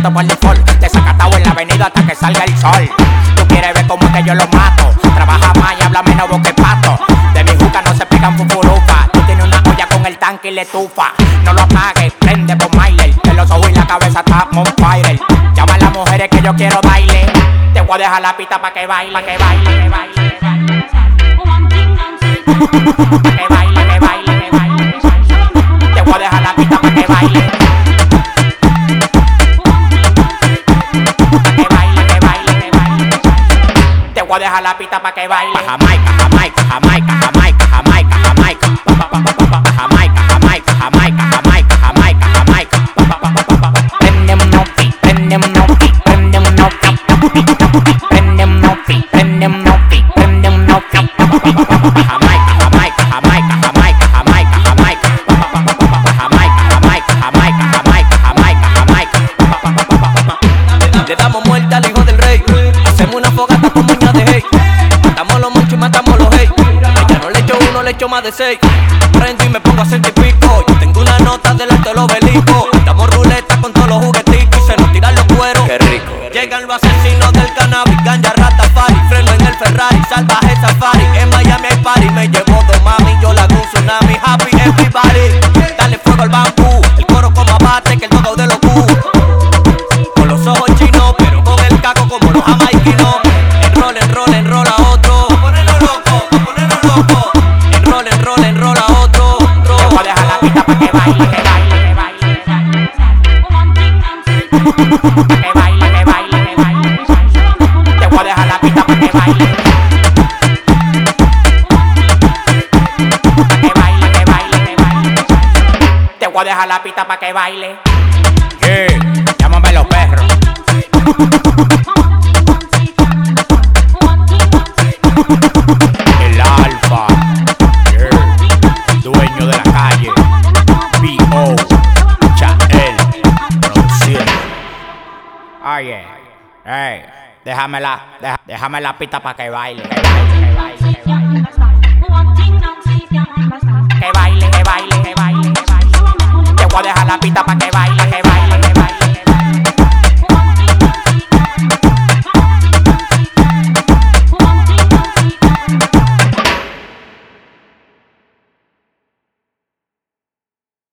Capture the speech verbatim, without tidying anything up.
guiando por default. Desacatado en la avenida hasta que salga el sol. Tú quieres ver cómo es que yo lo mato. Trabaja más y habla menos boque pato. De mi juca no se pegan fufurufa. Tú tienes una olla con el tanque y le tufa. No lo apagues, prende por Myler. De los ojos y la cabeza está on fire. Llama a las mujeres que yo quiero baile. Te voy a dejar la pista pa' que baile, pa' que baile, que baile, que baile. Pa' que baile, que baile, que baile. Te voy a dejar la pista pa' que baile. Pa' que baile, que baile, que baile. Te voy a dejar la pista pa' que baile. Jamaica, Jamaica, Jamaica, Jamaica, Jamaica, Jamaica. Jamaica, Jamaica, Jamaica, Jamaica, Jamaica, Jamaica. Prende un nopi, prende un nopi, prende un nopi. Prende un nopi, prende un nopi, prende un nopi. Jamaica, Jamaica, Jamaica, Jamaica, Jamaica, Jamaica. Jamaica, Jamaica, Jamaica, Jamaica, Jamaica, Jamaica. Le damos muerte al hijo del rey. Hacemos una fogata con moña de hey. Matamos los muchos y matamos los hey. Ella no le echo uno, le echo más de seis. Prendo y me pongo a sentir pico. Yo tengo una nota del alto del obelisco. Damos ruleta con todos los jugueticos y se nos tiran los cueros. Qué rico. Llegan los asesinos del cannabis, ganja, Rastafari. Freno en el Ferrari, salvaje safari. En Miami hay party, me llevo dos mami. Yo la hago un tsunami, happy everybody. Dale fuego al bambú, el coro como abate que el toco de los Q. Con los ojos chinos, pero con el caco como los jamaiquinos. Enrola, enrola, enrola otro. Pa' ponerlo loco, pa' ponerlo loco. Enrola, enrola, enrola otro. Te voy a dejar la pista pa' que baile, que baile, que baile, que baile. Que baile, que baile, que baile. Te voy a dejar la pista pa' que baile. Que baile, que baile, que baile. Te voy a dejar la pista pa' que baile. Yeah, llámame los perros. El alfa, yeah. Dueño de la calle. B O Chael Producción. Oye, hey, déjame la, deja, déjame la pista pa' que baile. Que baile, que baile, que baile. Que baile, que baile, que baile, que baile. Te voy a dejar la pista pa' que